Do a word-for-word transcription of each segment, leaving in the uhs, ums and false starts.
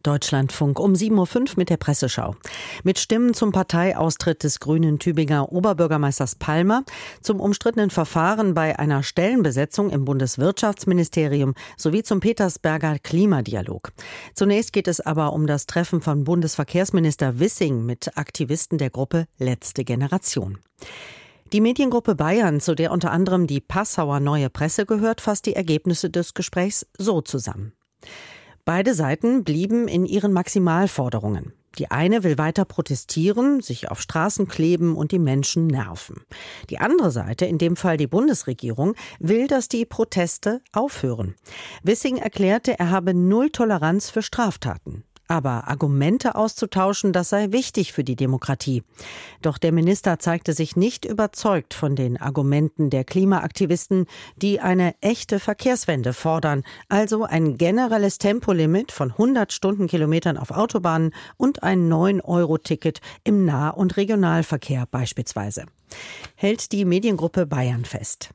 Deutschlandfunk um sieben Uhr fünf mit der Presseschau. Mit Stimmen zum Parteiaustritt des grünen Tübinger Oberbürgermeisters Palmer, zum umstrittenen Verfahren bei einer Stellenbesetzung im Bundeswirtschaftsministerium sowie zum Petersberger Klimadialog. Zunächst geht es aber um das Treffen von Bundesverkehrsminister Wissing mit Aktivisten der Gruppe Letzte Generation. Die Mediengruppe Bayern, zu der unter anderem die Passauer Neue Presse gehört, fasst die Ergebnisse des Gesprächs so zusammen. Beide Seiten blieben in ihren Maximalforderungen. Die eine will weiter protestieren, sich auf Straßen kleben und die Menschen nerven. Die andere Seite, in dem Fall die Bundesregierung, will, dass die Proteste aufhören. Wissing erklärte, er habe null Toleranz für Straftaten. Aber Argumente auszutauschen, das sei wichtig für die Demokratie. Doch der Minister zeigte sich nicht überzeugt von den Argumenten der Klimaaktivisten, die eine echte Verkehrswende fordern, also ein generelles Tempolimit von hundert Stundenkilometern auf Autobahnen und ein neun Euro Ticket im Nah- und Regionalverkehr beispielsweise. Hält die Mediengruppe Bayern fest.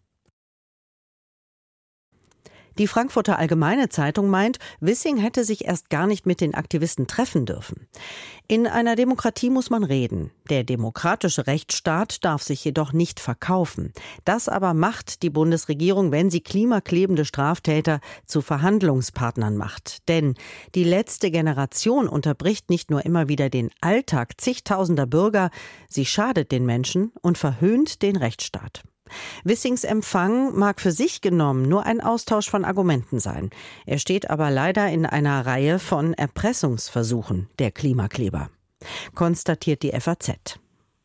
Die Frankfurter Allgemeine Zeitung meint, Wissing hätte sich erst gar nicht mit den Aktivisten treffen dürfen. In einer Demokratie muss man reden. Der demokratische Rechtsstaat darf sich jedoch nicht verkaufen. Das aber macht die Bundesregierung, wenn sie klimaklebende Straftäter zu Verhandlungspartnern macht. Denn die letzte Generation unterbricht nicht nur immer wieder den Alltag zigtausender Bürger, sie schadet den Menschen und verhöhnt den Rechtsstaat. Wissings Empfang mag für sich genommen nur ein Austausch von Argumenten sein. Er steht aber leider in einer Reihe von Erpressungsversuchen der Klimakleber, konstatiert die F A Z.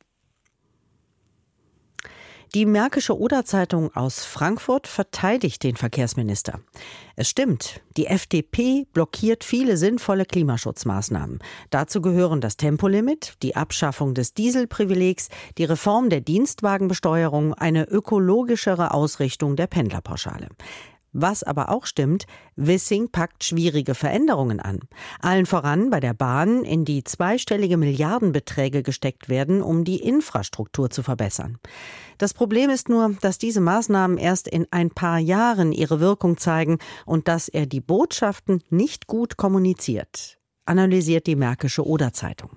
Die Märkische Oder-Zeitung aus Frankfurt verteidigt den Verkehrsminister. Es stimmt, die F D P blockiert viele sinnvolle Klimaschutzmaßnahmen. Dazu gehören das Tempolimit, die Abschaffung des Dieselprivilegs, die Reform der Dienstwagenbesteuerung, eine ökologischere Ausrichtung der Pendlerpauschale. Was aber auch stimmt, Wissing packt schwierige Veränderungen an. Allen voran bei der Bahn, in die zweistellige Milliardenbeträge gesteckt werden, um die Infrastruktur zu verbessern. Das Problem ist nur, dass diese Maßnahmen erst in ein paar Jahren ihre Wirkung zeigen und dass er die Botschaften nicht gut kommuniziert, analysiert die Märkische Oder-Zeitung.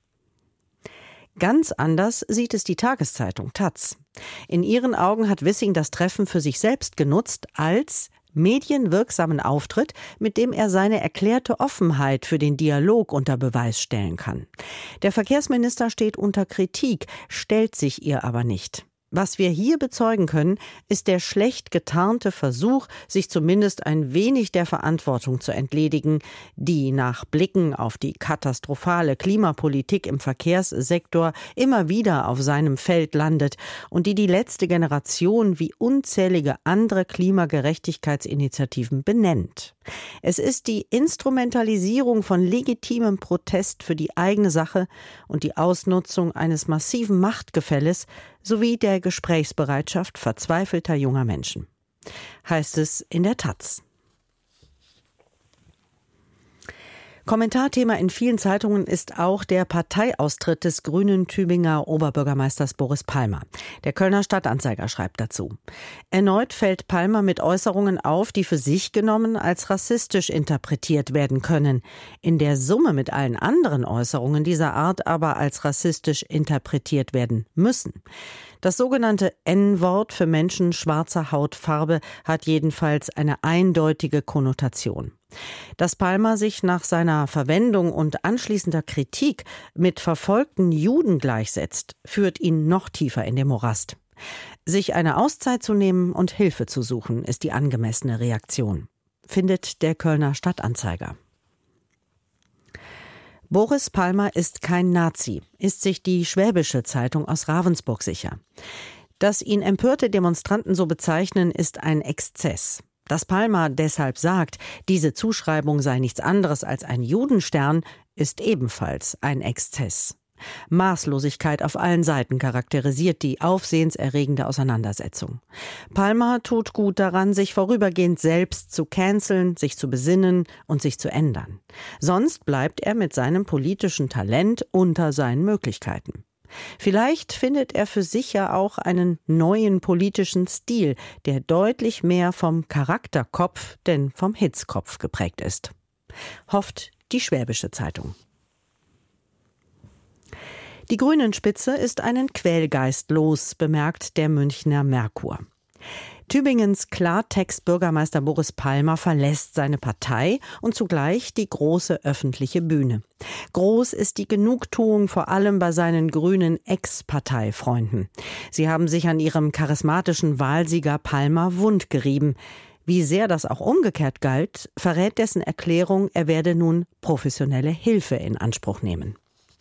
Ganz anders sieht es die Tageszeitung Taz. In ihren Augen hat Wissing das Treffen für sich selbst genutzt als medienwirksamen Auftritt, mit dem er seine erklärte Offenheit für den Dialog unter Beweis stellen kann. Der Verkehrsminister steht unter Kritik, stellt sich ihr aber nicht. Was wir hier bezeugen können, ist der schlecht getarnte Versuch, sich zumindest ein wenig der Verantwortung zu entledigen, die nach Blicken auf die katastrophale Klimapolitik im Verkehrssektor immer wieder auf seinem Feld landet und die die letzte Generation wie unzählige andere Klimagerechtigkeitsinitiativen benennt. Es ist die Instrumentalisierung von legitimem Protest für die eigene Sache und die Ausnutzung eines massiven Machtgefälles sowie der Gesprächsbereitschaft verzweifelter junger Menschen, heißt es in der Taz. Kommentarthema in vielen Zeitungen ist auch der Parteiaustritt des grünen Tübinger Oberbürgermeisters Boris Palmer. Der Kölner Stadtanzeiger schreibt dazu: Erneut fällt Palmer mit Äußerungen auf, die für sich genommen als rassistisch interpretiert werden können, in der Summe mit allen anderen Äußerungen dieser Art aber als rassistisch interpretiert werden müssen. Das sogenannte En-Wort für Menschen schwarzer Hautfarbe hat jedenfalls eine eindeutige Konnotation. Dass Palmer sich nach seiner Verwendung und anschließender Kritik mit verfolgten Juden gleichsetzt, führt ihn noch tiefer in den Morast. Sich eine Auszeit zu nehmen und Hilfe zu suchen, ist die angemessene Reaktion, findet der Kölner Stadtanzeiger. Boris Palmer ist kein Nazi, ist sich die Schwäbische Zeitung aus Ravensburg sicher. Dass ihn empörte Demonstranten so bezeichnen, ist ein Exzess. Dass Palmer deshalb sagt, diese Zuschreibung sei nichts anderes als ein Judenstern, ist ebenfalls ein Exzess. Maßlosigkeit auf allen Seiten charakterisiert die aufsehenserregende Auseinandersetzung. Palmer tut gut daran, sich vorübergehend selbst zu canceln, sich zu besinnen und sich zu ändern. Sonst bleibt er mit seinem politischen Talent unter seinen Möglichkeiten. Vielleicht findet er für sich ja auch einen neuen politischen Stil, der deutlich mehr vom Charakterkopf denn vom Hitzkopf geprägt ist. Hofft die Schwäbische Zeitung. Die Grünen-Spitze ist einen Quälgeist los, bemerkt der Münchner Merkur. Tübingens Klartext-Bürgermeister Boris Palmer verlässt seine Partei und zugleich die große öffentliche Bühne. Groß ist die Genugtuung vor allem bei seinen grünen Ex-Parteifreunden. Sie haben sich an ihrem charismatischen Wahlsieger Palmer wundgerieben. Wie sehr das auch umgekehrt galt, verrät dessen Erklärung, er werde nun professionelle Hilfe in Anspruch nehmen.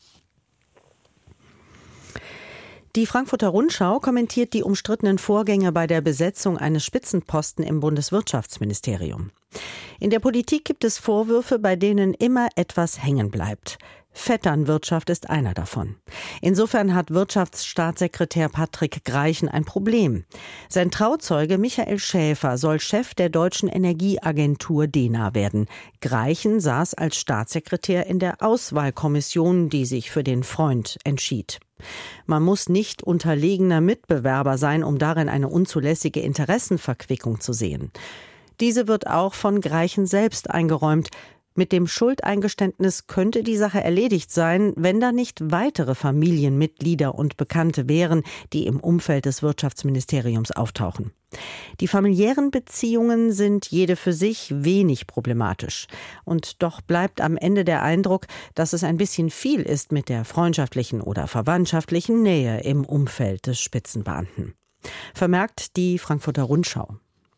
Die Frankfurter Rundschau kommentiert die umstrittenen Vorgänge bei der Besetzung eines Spitzenposten im Bundeswirtschaftsministerium. In der Politik gibt es Vorwürfe, bei denen immer etwas hängen bleibt. Vetternwirtschaft ist einer davon. Insofern hat Wirtschaftsstaatssekretär Patrick Greichen ein Problem. Sein Trauzeuge Michael Schäfer soll Chef der deutschen Energieagentur dena werden. Greichen saß als Staatssekretär in der Auswahlkommission, die sich für den Freund entschied. Man muss nicht unterlegener Mitbewerber sein, um darin eine unzulässige Interessenverquickung zu sehen. Diese wird auch von Greichen selbst eingeräumt. Mit dem Schuldeingeständnis könnte die Sache erledigt sein, wenn da nicht weitere Familienmitglieder und Bekannte wären, die im Umfeld des Wirtschaftsministeriums auftauchen. Die familiären Beziehungen sind jede für sich wenig problematisch. Und doch bleibt am Ende der Eindruck, dass es ein bisschen viel ist mit der freundschaftlichen oder verwandtschaftlichen Nähe im Umfeld des Spitzenbeamten. Vermerkt die Frankfurter Rundschau.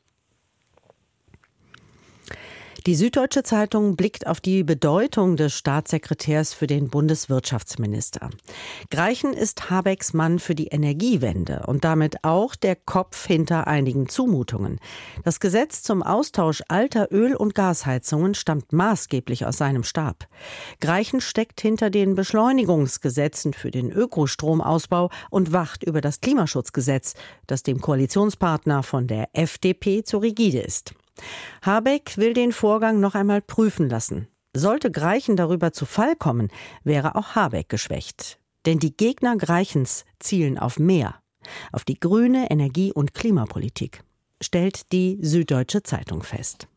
Die Süddeutsche Zeitung blickt auf die Bedeutung des Staatssekretärs für den Bundeswirtschaftsminister. Greichen ist Habecks Mann für die Energiewende und damit auch der Kopf hinter einigen Zumutungen. Das Gesetz zum Austausch alter Öl- und Gasheizungen stammt maßgeblich aus seinem Stab. Greichen steckt hinter den Beschleunigungsgesetzen für den Ökostromausbau und wacht über das Klimaschutzgesetz, das dem Koalitionspartner von der F D P zu rigide ist. Habeck will den Vorgang noch einmal prüfen lassen. Sollte Greichen darüber zu Fall kommen, wäre auch Habeck geschwächt. Denn die Gegner Greichens zielen auf mehr, auf die grüne Energie- und Klimapolitik, stellt die Süddeutsche Zeitung fest.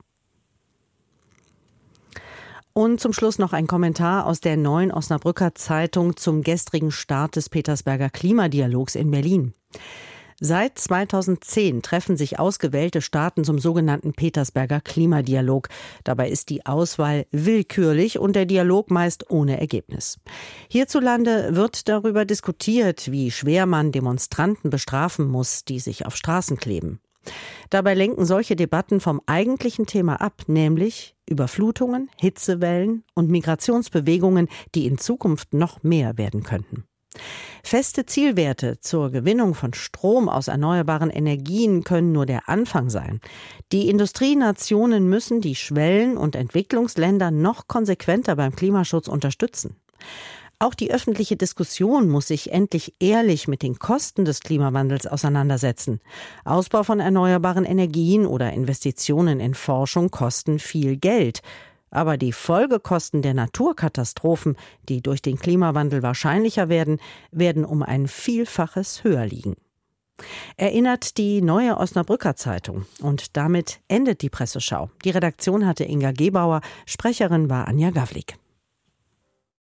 Und zum Schluss noch ein Kommentar aus der Neuen Osnabrücker Zeitung zum gestrigen Start des Petersberger Klimadialogs in Berlin. Seit zweitausendzehn treffen sich ausgewählte Staaten zum sogenannten Petersberger Klimadialog. Dabei ist die Auswahl willkürlich und der Dialog meist ohne Ergebnis. Hierzulande wird darüber diskutiert, wie schwer man Demonstranten bestrafen muss, die sich auf Straßen kleben. Dabei lenken solche Debatten vom eigentlichen Thema ab, nämlich Überflutungen, Hitzewellen und Migrationsbewegungen, die in Zukunft noch mehr werden könnten. Feste Zielwerte zur Gewinnung von Strom aus erneuerbaren Energien können nur der Anfang sein. Die Industrienationen müssen die Schwellen- und Entwicklungsländer noch konsequenter beim Klimaschutz unterstützen. Auch die öffentliche Diskussion muss sich endlich ehrlich mit den Kosten des Klimawandels auseinandersetzen. Ausbau von erneuerbaren Energien oder Investitionen in Forschung kosten viel Geld. Aber die Folgekosten der Naturkatastrophen, die durch den Klimawandel wahrscheinlicher werden, werden um ein Vielfaches höher liegen. Erinnert die Neue Osnabrücker Zeitung. Und damit endet die Presseschau. Die Redaktion hatte Inga Gebauer, Sprecherin war Anja Gawlik.